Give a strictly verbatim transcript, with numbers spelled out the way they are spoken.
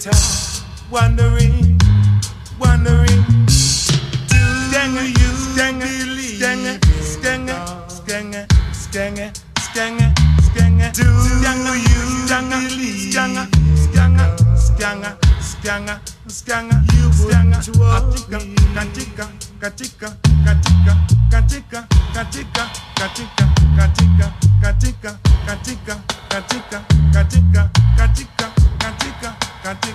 wondering, wondering. Do you believe? Skanga, skanga, skanga, skanga, skanga, skanga. Do you believe? Skanga, skanga, skanga, skanga, skanga. You skanga. Katika, katika, katika, katika, katika, katika, katika, katika, katika, katika, katika, katika, katika, katika, katika.